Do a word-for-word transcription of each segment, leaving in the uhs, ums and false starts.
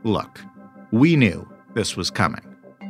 Look, we knew this was coming.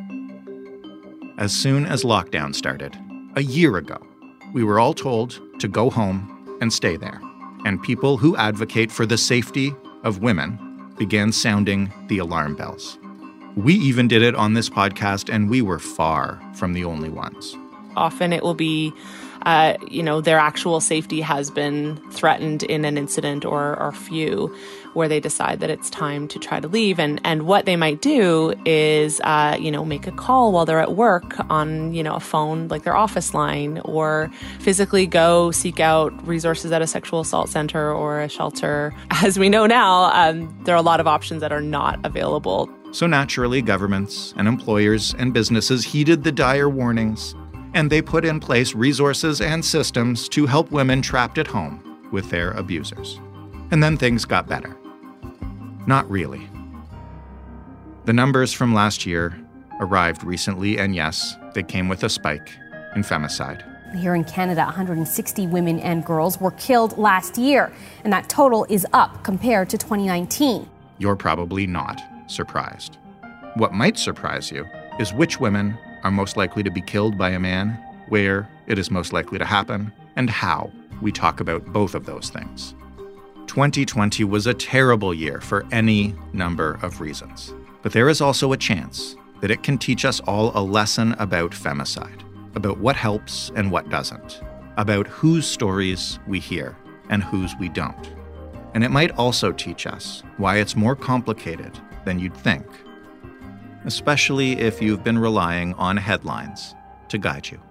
As soon as lockdown started, a year ago, we were all told to go home and stay there. And people who advocate for the safety of women began sounding the alarm bells. We even did it on this podcast, and we were far from the only ones. Often it will be, uh, you know, their actual safety has been threatened in an incident or, or few where they decide that it's time to try to leave. And, and what they might do is, uh, you know, make a call while they're at work on, you know, a phone, like their office line, or physically go seek out resources at a sexual assault center or a shelter. As we know now, um, there are a lot of options that are not available. So naturally, governments and employers and businesses heeded the dire warnings, and they put in place resources and systems to help women trapped at home with their abusers. And then things got better. Not really. The numbers from last year arrived recently, and yes, they came with a spike in femicide. Here in Canada, one hundred sixty women and girls were killed last year, and that total is up compared to twenty nineteen. You're probably not surprised. What might surprise you is which women are most likely to be killed by a man, where it is most likely to happen, and how we talk about both of those things. twenty twenty was a terrible year for any number of reasons, but there is also a chance that it can teach us all a lesson about femicide, about what helps and what doesn't, about whose stories we hear and whose we don't. And it might also teach us why it's more complicated than you'd think, especially if you've been relying on headlines to guide you.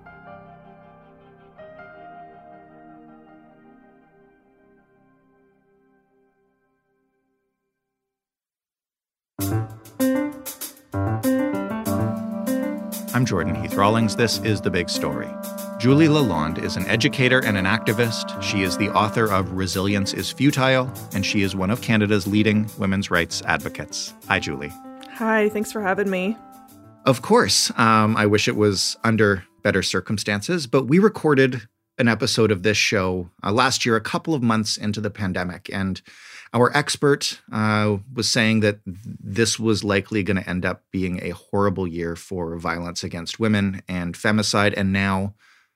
I'm Jordan Heath Rawlings. This is The Big Story. Julie Lalonde is an educator and an activist. She is the author of Resilience is Futile, and she is one of Canada's leading women's rights advocates. Hi, Julie. Hi, thanks for having me. Of course. Um, I wish it was under better circumstances, but we recorded an episode of this show uh, last year, a couple of months into the pandemic, and our expert uh, was saying that this was likely going to end up being a horrible year for violence against women and femicide, and now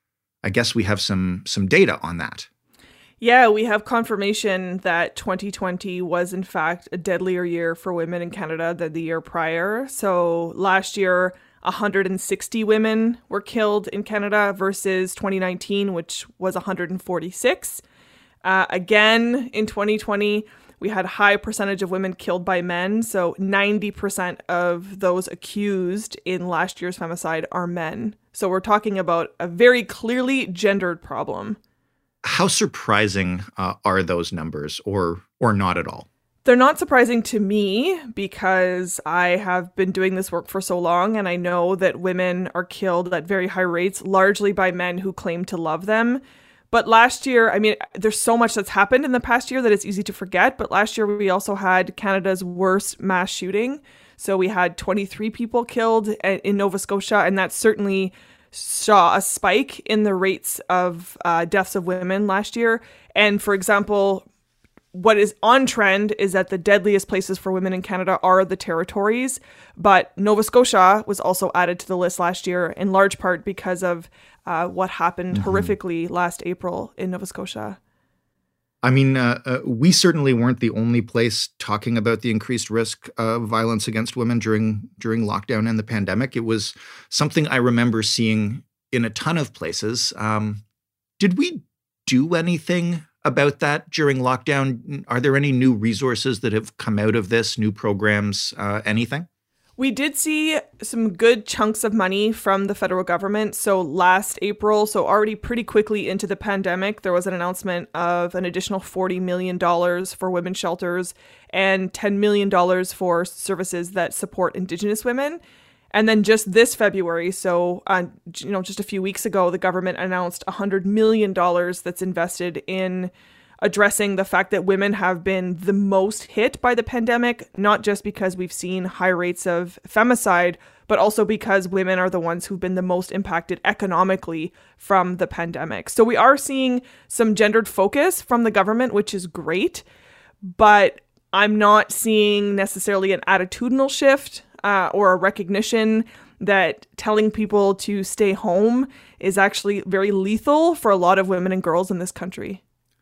I guess we have some some data on that. Yeah, we have confirmation that twenty twenty was in fact a deadlier year for women in Canada than the year prior. So last year, one hundred sixty women were killed in Canada versus twenty nineteen, which was one hundred forty-six. Uh, again, in twenty twenty, we had a high percentage of women killed by men. So ninety percent of those accused in last year's femicide are men. So we're talking about a very clearly gendered problem. How surprising uh, are those numbers, or or not at all? They're not surprising to me because I have been doing this work for so long, and I know that women are killed at very high rates, largely by men who claim to love them. But last year, I mean, there's so much that's happened in the past year that it's easy to forget. But last year, we also had Canada's worst mass shooting. So we had twenty-three people killed in Nova Scotia, and that certainly saw a spike in the rates of uh, deaths of women last year. And for example, what is on trend is that the deadliest places for women in Canada are the territories. But Nova Scotia was also added to the list last year, in large part because of uh, what happened mm-hmm. horrifically last April in Nova Scotia. I mean, uh, uh, we certainly weren't the only place talking about the increased risk of violence against women during during lockdown and the pandemic. It was something I remember seeing in a ton of places. Um, did we do anything about that during lockdown? Are there any new resources that have come out of this, new programs, uh, anything? We did see some good chunks of money from the federal government. So last April, so already pretty quickly into the pandemic, there was an announcement of an additional forty million dollars for women's shelters and ten million dollars for services that support Indigenous women. And then just this February, so uh, you know, just a few weeks ago, the government announced one hundred million dollars that's invested in addressing the fact that women have been the most hit by the pandemic, not just because we've seen high rates of femicide, but also because women are the ones who've been the most impacted economically from the pandemic. So we are seeing some gendered focus from the government, which is great. But I'm not seeing necessarily an attitudinal shift uh, or a recognition that telling people to stay home is actually very lethal for a lot of women and girls in this country.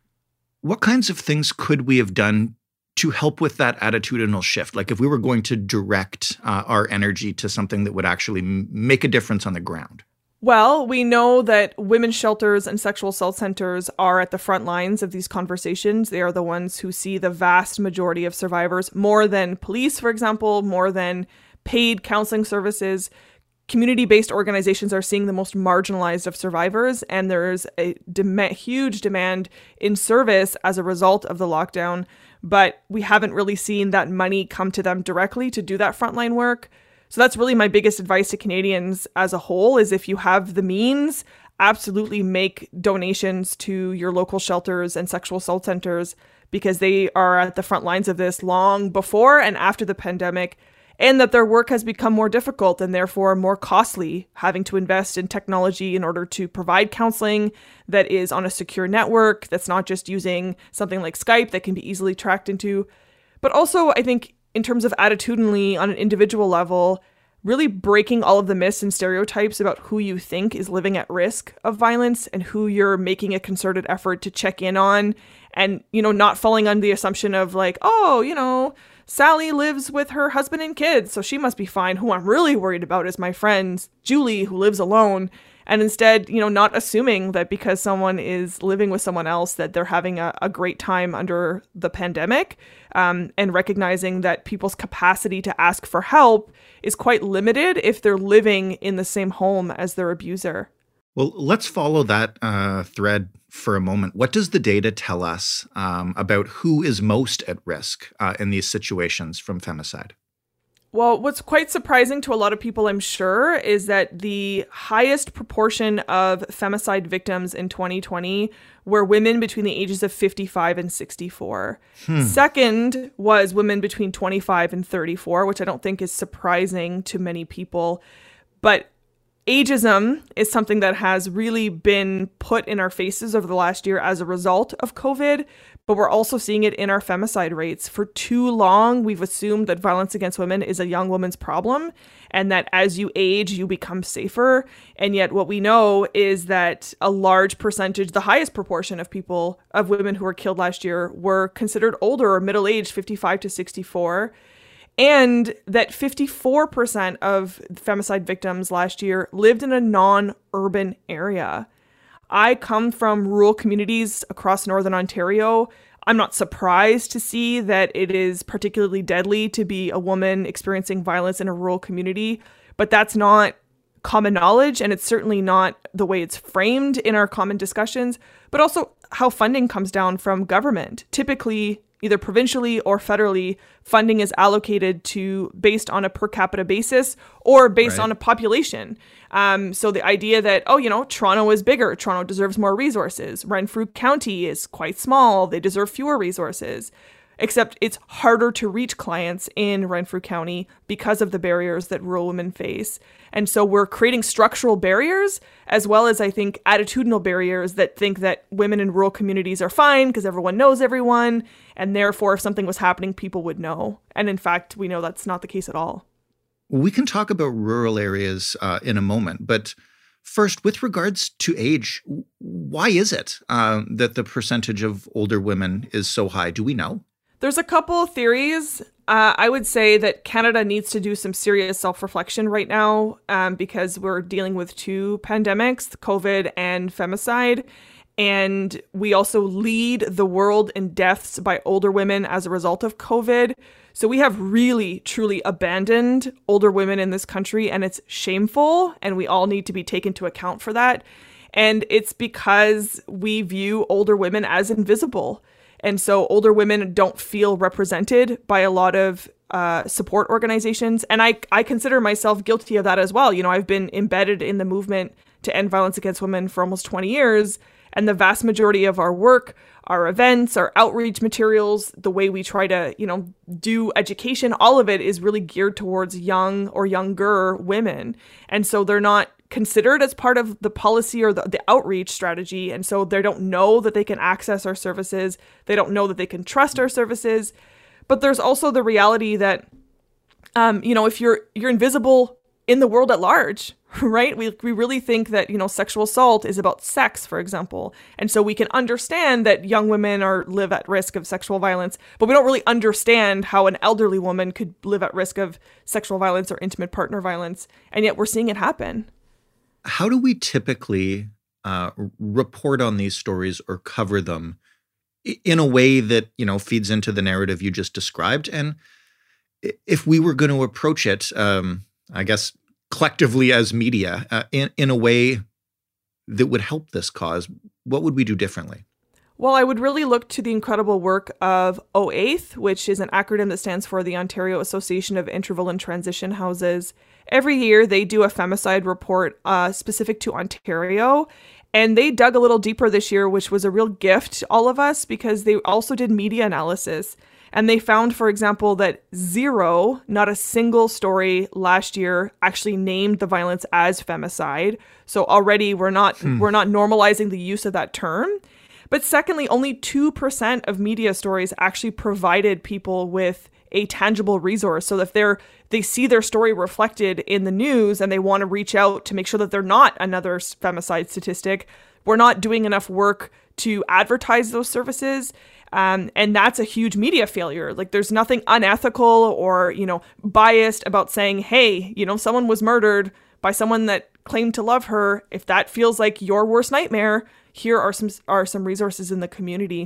What kinds of things could we have done to help with that attitudinal shift? Like if we were going to direct uh, our energy to something that would actually m- make a difference on the ground? Well, we know that women's shelters and sexual assault centers are at the front lines of these conversations. They are the ones who see the vast majority of survivors, more than police, for example, more than paid counseling services. Community-based organizations are seeing the most marginalized of survivors, and there's a dem- huge demand in service as a result of the lockdown. But we haven't really seen that money come to them directly to do that frontline work. So that's really my biggest advice to Canadians as a whole, is if you have the means, absolutely make donations to your local shelters and sexual assault centers, because they are at the front lines of this long before and after the pandemic, and that their work has become more difficult and therefore more costly, having to invest in technology in order to provide counseling that is on a secure network, that's not just using something like Skype that can be easily tracked into. But also, I think, in terms of attitudinally on an individual level, really breaking all of the myths and stereotypes about who you think is living at risk of violence and who you're making a concerted effort to check in on, and, you know, not falling under the assumption of like, oh, you know, Sally lives with her husband and kids, so she must be fine. Who I'm really worried about is my friend Julie, who lives alone. And instead, you know, not assuming that because someone is living with someone else that they're having a, a great time under the pandemic, um, and recognizing that people's capacity to ask for help is quite limited if they're living in the same home as their abuser. Well, let's follow that uh, thread for a moment. What does the data tell us um, about who is most at risk uh, in these situations from femicide? Well, what's quite surprising to a lot of people, I'm sure, is that the highest proportion of femicide victims in twenty twenty were women between the ages of fifty-five and sixty-four. Hmm. Second was women between twenty-five and thirty-four, which I don't think is surprising to many people. But ageism is something that has really been put in our faces over the last year as a result of COVID, but we're also seeing it in our femicide rates. For too long, we've assumed that violence against women is a young woman's problem, and that as you age, you become safer. And yet what we know is that a large percentage, the highest proportion of people, of women who were killed last year, were considered older or middle-aged, fifty-five to sixty-four. And that fifty-four percent of femicide victims last year lived in a non-urban area. I come from rural communities across Northern Ontario. I'm not surprised to see that it is particularly deadly to be a woman experiencing violence in a rural community, but that's not common knowledge, and it's certainly not the way it's framed in our common discussions, but also how funding comes down from government. Typically, either provincially or federally, funding is allocated to based on a per capita basis or based right. on a population. Um, so the idea that, oh, you know, Toronto is bigger, Toronto deserves more resources. Renfrew County is quite small, they deserve fewer resources. Except it's harder to reach clients in Renfrew County because of the barriers that rural women face. And so we're creating structural barriers, as well as, I think, attitudinal barriers that think that women in rural communities are fine because everyone knows everyone, and therefore if something was happening, people would know. And in fact, we know that's not the case at all. We can talk about rural areas uh, in a moment, but first, with regards to age, why is it uh, that the percentage of older women is so high? Do we know? There's a couple of theories. Uh, I would say that Canada needs to do some serious self-reflection right now um, because we're dealing with two pandemics, COVID and femicide. And we also lead the world in deaths by older women as a result of COVID. So we have really, truly abandoned older women in this country, and it's shameful, and we all need to be taken into account for that. And it's because we view older women as invisible. And so older women don't feel represented by a lot of uh, support organizations. And I, I consider myself guilty of that as well. You know, I've been embedded in the movement to end violence against women for almost twenty years. And the vast majority of our work, our events, our outreach materials, the way we try to, you know, do education, all of it is really geared towards young or younger women. And so they're not considered as part of the policy or the, the outreach strategy. And so they don't know that they can access our services. They don't know that they can trust our services. But there's also the reality that, um, you know, if you're you're invisible in the world at large, right? We we really think that, you know, sexual assault is about sex, for example. And so we can understand that young women are live at risk of sexual violence, but we don't really understand how an elderly woman could live at risk of sexual violence or intimate partner violence. And yet we're seeing it happen. How do we typically uh, report on these stories or cover them in a way that, you know, feeds into the narrative you just described? And if we were going to approach it, um, I guess, collectively as media, uh, in, in a way that would help this cause, what would we do differently? Well, I would really look to the incredible work of O A I T H, which is an acronym that stands for the Ontario Association of Interval and Transition Houses. Every year, they do a femicide report uh, specific to Ontario. And they dug a little deeper this year, which was a real gift to all of us, because they also did media analysis. And they found, for example, that zero, not a single story last year actually named the violence as femicide. So already we're not hmm. we're not normalizing the use of that term. But secondly, only two percent of media stories actually provided people with a tangible resource. So if they're they see their story reflected in the news and they want to reach out to make sure that they're not another femicide statistic, we're not doing enough work to advertise those services. Um, and that's a huge media failure. Like, there's nothing unethical or, you know, biased about saying, hey, you know, someone was murdered by someone that claimed to love her. If that feels like your worst nightmare, here are some are some resources in the community.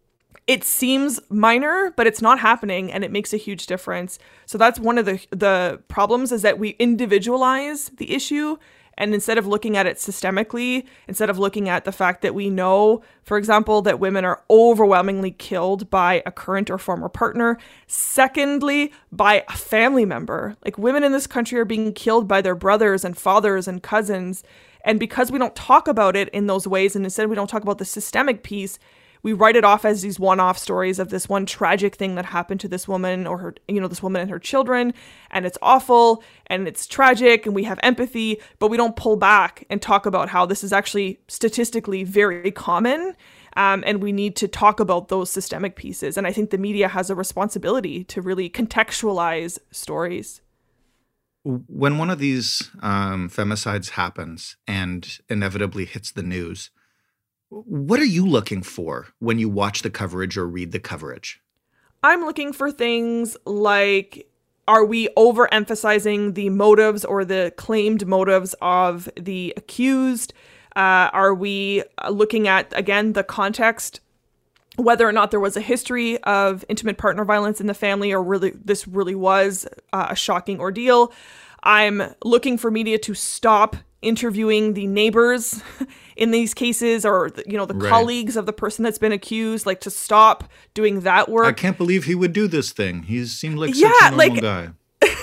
It seems minor, but it's not happening, and it makes a huge difference. So that's one of the the problems, is that we individualize the issue. And instead of looking at it systemically, instead of looking at the fact that we know, for example, that women are overwhelmingly killed by a current or former partner. Secondly, by a family member. Like, women in this country are being killed by their brothers and fathers and cousins. And because we don't talk about it in those ways, and instead we don't talk about the systemic piece, we write it off as these one-off stories of this one tragic thing that happened to this woman or her, you know, this woman and her children. And it's awful and it's tragic and we have empathy, but we don't pull back and talk about how this is actually statistically very common. Um, and we need to talk about those systemic pieces. And I think the media has a responsibility to really contextualize stories. When one of these um, femicides happens and inevitably hits the news, what are you looking for when you watch the coverage or read the coverage? I'm looking for things like, are we overemphasizing the motives or the claimed motives of the accused? Uh, are we looking at, again, the context, whether or not there was a history of intimate partner violence in the family, or really this really was uh, a shocking ordeal? I'm looking for media to stop interviewing the neighbors in these cases, or, you know, the right. colleagues of the person that's been accused, like, to stop doing that work. I can't believe he would do this thing. He seemed like such yeah, a normal like, guy.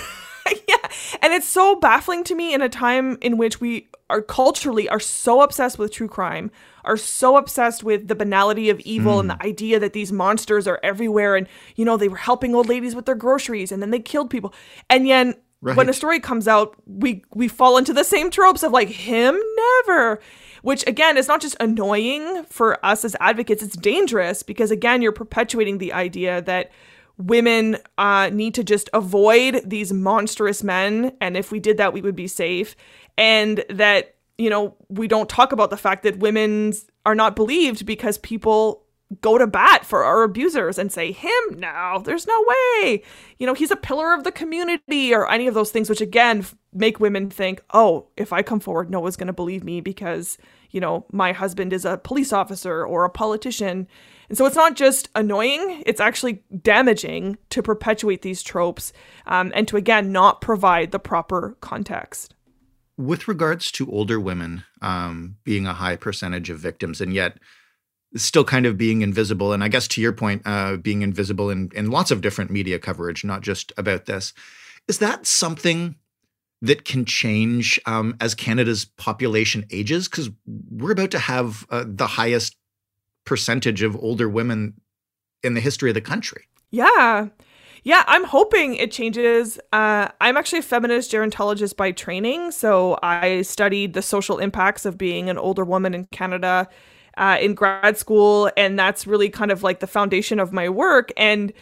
Yeah. And it's so baffling to me in a time in which we are culturally are so obsessed with true crime, are so obsessed with the banality of evil mm. and the idea that these monsters are everywhere. And, you know, they were helping old ladies with their groceries and then they killed people. And yet, right. when a story comes out, we we fall into the same tropes of, like, him never, which, again, is not just annoying for us as advocates, it's dangerous, because, again, you're perpetuating the idea that women uh, need to just avoid these monstrous men, and if we did that, we would be safe. And that, you know, we don't talk about the fact that women are not believed because people go to bat for our abusers and say, him, no, there's no way. You know, he's a pillar of the community, or any of those things, which, again, make women think, oh, if I come forward, no one's going to believe me because, you know, my husband is a police officer or a politician. And so it's not just annoying, it's actually damaging to perpetuate these tropes um, and to, again, not provide the proper context. With regards to older women um, being a high percentage of victims, and yet still kind of being invisible, and I guess to your point, uh, being invisible in, in lots of different media coverage, not just about this, is that something that can change um, as Canada's population ages? Because we're about to have uh, the highest percentage of older women in the history of the country. Yeah. Yeah, I'm hoping it changes. Uh, I'm actually a feminist gerontologist by training, so I studied the social impacts of being an older woman in Canada uh, in grad school, and that's really kind of like the foundation of my work. And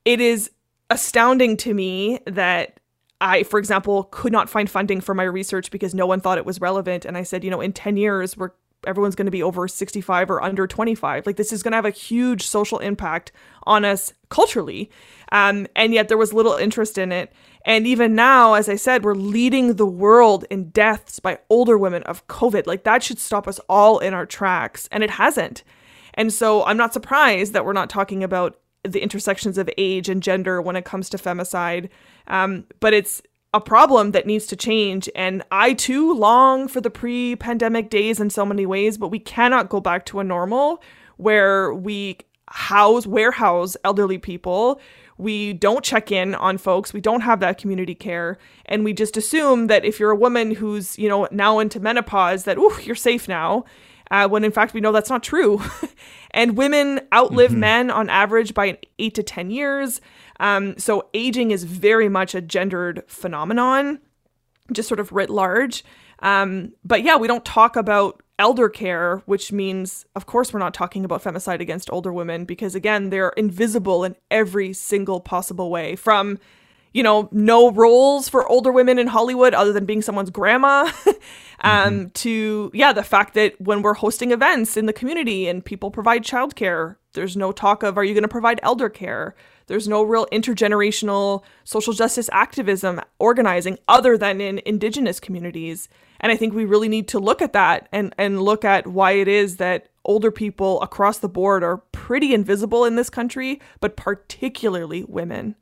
it is astounding to me that I, for example, could not find funding for my research because no one thought it was relevant. And I said, you know, in ten years, we're everyone's going to be over sixty-five or under twenty-five. Like, this is going to have a huge social impact on us culturally. Um, and yet there was little interest in it. And even now, as I said, we're leading the world in deaths by older women of COVID. Like, that should stop us all in our tracks. And it hasn't. And so I'm not surprised that we're not talking about the intersections of age and gender when it comes to femicide. Um, but it's a problem that needs to change. And I too long for the pre-pandemic days in so many ways, but we cannot go back to a normal where we house, warehouse elderly people. We don't check in on folks. We don't have that community care. And we just assume that if you're a woman who's, you know, now into menopause, that, ooh, you're safe now. Uh, when in fact, we know that's not true. And women outlive mm-hmm. men on average by eight to ten years. Um, so aging is very much a gendered phenomenon, just sort of writ large. Um, but yeah, we don't talk about elder care, which means, of course, we're not talking about femicide against older women, because again, they're invisible in every single possible way, from, you know, no roles for older women in Hollywood other than being someone's grandma, um, mm-hmm. to, yeah, the fact that when we're hosting events in the community and people provide childcare, there's no talk of, are you going to provide elder care? There's no real intergenerational social justice activism organizing other than in Indigenous communities. And I think we really need to look at that and, and look at why it is that older people across the board are pretty invisible in this country, but particularly women.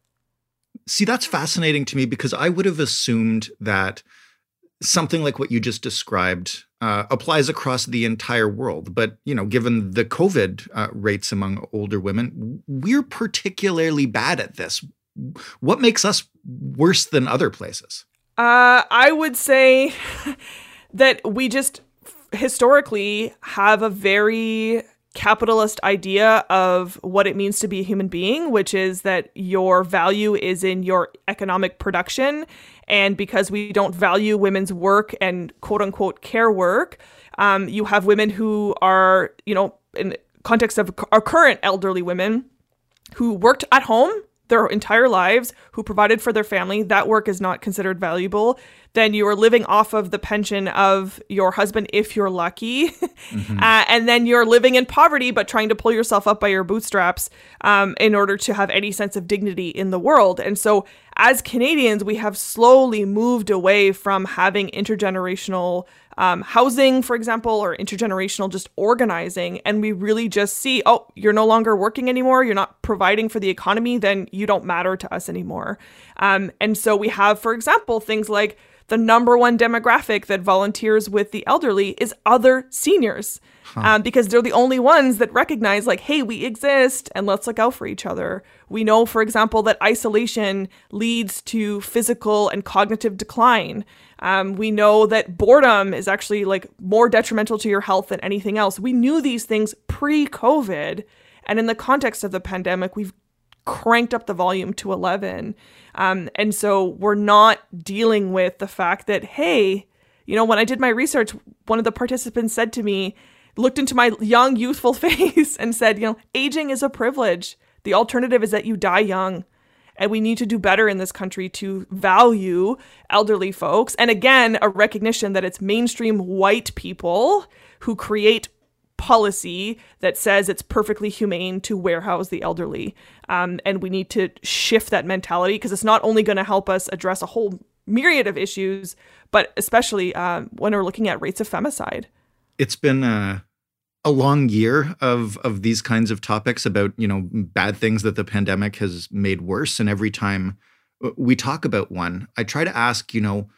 See, that's fascinating to me, because I would have assumed that something like what you just described uh, applies across the entire world. But, you know, given the COVID uh, rates among older women, we're particularly bad at this. What makes us worse than other places? Uh, I would say that we just historically have a very capitalist idea of what it means to be a human being, which is that your value is in your economic production. And because we don't value women's work and quote unquote care work, um, you have women who are, you know, in context of our current elderly women who worked at home their entire lives, who provided for their family. That work is not considered valuable. Then you are living off of the pension of your husband if you're lucky. Mm-hmm. uh, and then you're living in poverty, but trying to pull yourself up by your bootstraps um, in order to have any sense of dignity in the world. And so as Canadians, we have slowly moved away from having intergenerational um, housing, for example, or intergenerational just organizing. And we really just see, oh, you're no longer working anymore. You're not providing for the economy. Then you don't matter to us anymore. Um, and so we have, for example, things like the number one demographic that volunteers with the elderly is other seniors, huh. um, because they're the only ones that recognize, like, hey, we exist and let's look out for each other. We know, for example, that isolation leads to physical and cognitive decline. Um, we know that boredom is actually like more detrimental to your health than anything else. We knew these things pre-COVID. And in the context of the pandemic, we've cranked up the volume to eleven. Um, and so we're not dealing with the fact that, hey, you know, when I did my research, one of the participants said to me, looked into my young, youthful face and said, you know, aging is a privilege. The alternative is that you die young. And we need to do better in this country to value elderly folks. And again, a recognition that it's mainstream white people who create policy that says it's perfectly humane to warehouse the elderly. Um, and we need to shift that mentality, because it's not only going to help us address a whole myriad of issues, but especially uh, when we're looking at rates of femicide. It's been a, a long year of of these kinds of topics about, you know, bad things that the pandemic has made worse. And every time we talk about one, I try to ask, you know,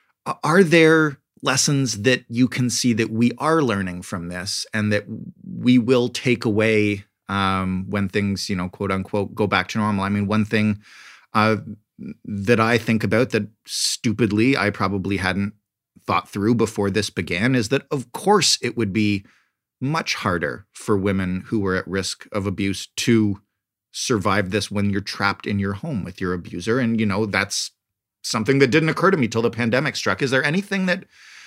are there lessons that you can see that we are learning from this and that we will take away um, when things, you know, quote unquote, go back to normal? I mean, one thing uh, that I think about that stupidly I probably hadn't thought through before this began is that, of course, it would be much harder for women who were at risk of abuse to survive this when you're trapped in your home with your abuser. And, you know, that's something that didn't occur to me till the pandemic struck. Is there anything that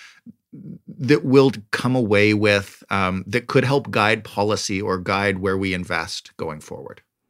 that we'll come away with um, that could help guide policy or guide where we invest going forward?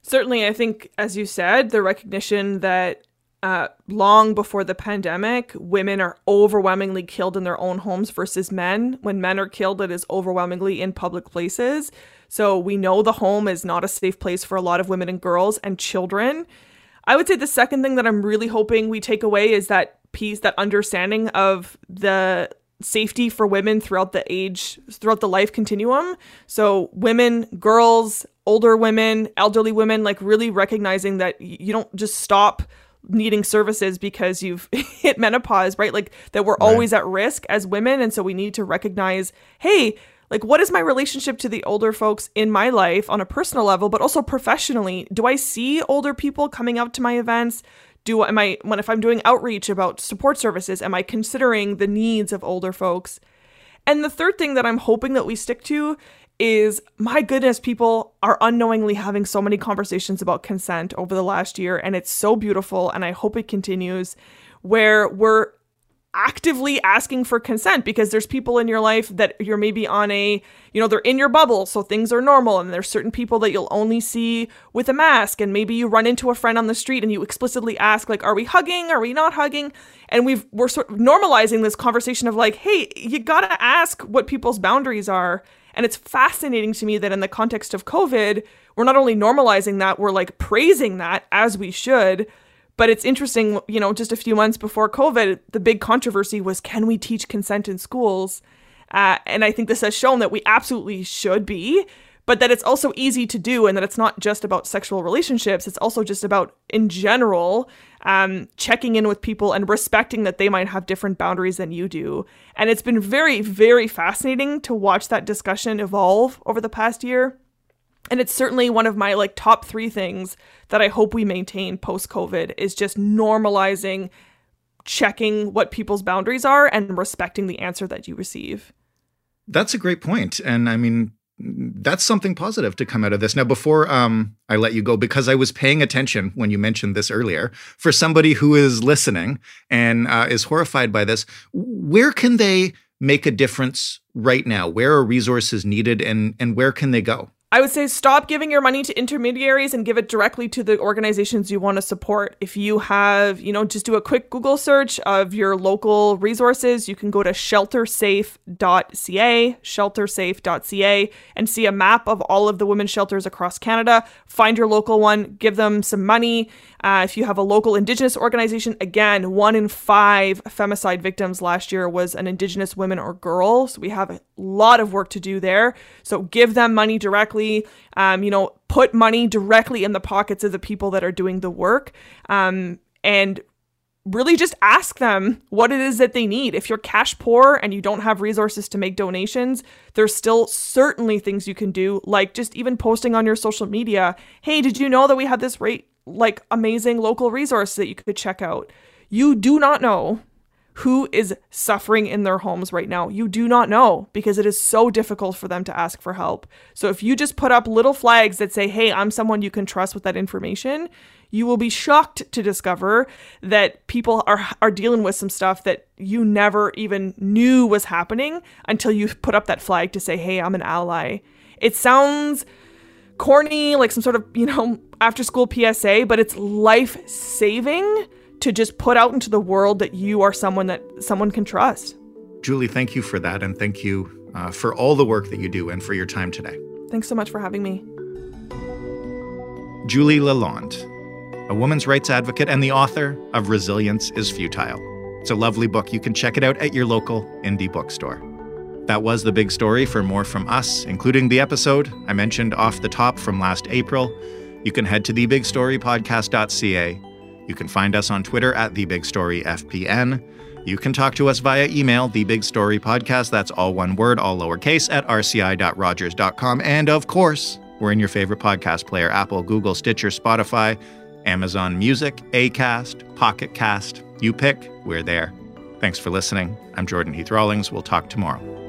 Certainly, I think, as you said, the recognition that uh, long before the pandemic, women are overwhelmingly killed in their own homes versus men. When men are killed, it is overwhelmingly in public places. So we know the home is not a safe place for a lot of women and girls and children. I would say the second thing that I'm really hoping we take away is that piece, that understanding of the safety for women throughout the age, throughout the life continuum. So women, girls, older women, elderly women, like really recognizing that you don't just stop needing services because you've hit menopause, right? Like that we're right. always at risk as women. And so we need to recognize, hey, like what is my relationship to the older folks in my life on a personal level, but also professionally? Do I see older people coming out to my events? Do am I when if I'm doing outreach about support services, am I considering the needs of older folks? And the third thing that I'm hoping that we stick to is, my goodness, people are unknowingly having so many conversations about consent over the last year, and it's so beautiful, and I hope it continues, where we're actively asking for consent because there's people in your life that you're maybe on a, you know, they're in your bubble, so things are normal, and there's certain people that you'll only see with a mask, and maybe you run into a friend on the street and you explicitly ask, like, are we hugging? Are we not hugging? And we've, we're sort of normalizing this conversation of like, hey, you gotta ask what people's boundaries are. And it's fascinating to me that in the context of COVID, we're not only normalizing that, we're like praising that, as we should. But it's interesting, you know, just a few months before COVID, the big controversy was, can we teach consent in schools? Uh, and I think this has shown that we absolutely should be, but that it's also easy to do, and that it's not just about sexual relationships. It's also just about, in general, um, checking in with people and respecting that they might have different boundaries than you do. And it's been very, very fascinating to watch that discussion evolve over the past year. And it's certainly one of my like top three things that I hope we maintain post-COVID is just normalizing checking what people's boundaries are and respecting the answer that you receive. That's a great point. And I mean, that's something positive to come out of this. Now, before um, I let you go, because I was paying attention when you mentioned this earlier, for somebody who is listening and uh, is horrified by this, where can they make a difference right now? Where are resources needed, and and where can they go? I would say stop giving your money to intermediaries and give it directly to the organizations you want to support. If you have, you know, just do a quick Google search of your local resources. You can go to shelter safe dot c a, shelter safe dot c a, and see a map of all of the women's shelters across Canada. Find your local one, give them some money. Uh, if you have a local Indigenous organization, again, one in five femicide victims last year was an Indigenous woman or girl. So we have a lot of work to do there. So give them money directly. Um, you know, put money directly in the pockets of the people that are doing the work. Um, and really just ask them what it is that they need. If you're cash poor and you don't have resources to make donations, there's still certainly things you can do, like just even posting on your social media. Hey, did you know that we have this rate? like amazing local resource that you could check out. You do not know who is suffering in their homes right now. You do not know, because it is so difficult for them to ask for help. So if you just put up little flags that say, hey, I'm someone you can trust with that information, you will be shocked to discover that people are are dealing with some stuff that you never even knew was happening until you put up that flag to say, hey, I'm an ally. It sounds corny, like some sort of, you know, after school P S A, but it's life-saving to just put out into the world that you are someone that someone can trust. Julie, thank you for that. And thank you uh, for all the work that you do and for your time today. Thanks so much for having me. Julie Lalonde, a women's rights advocate and the author of Resilience is Futile. It's a lovely book. You can check it out at your local indie bookstore. That was The Big Story. For more from us, including the episode I mentioned off the top from last April, you can head to the big story podcast dot c a. You can find us on Twitter at the big story f p n. You can talk to us via email, thebigstorypodcast, that's all one word, all lowercase, at r c i dot rogers dot com. And of course, we're in your favorite podcast player, Apple, Google, Stitcher, Spotify, Amazon Music, Acast, Pocket Cast. You pick, we're there. Thanks for listening. I'm Jordan Heath Rawlings. We'll talk tomorrow.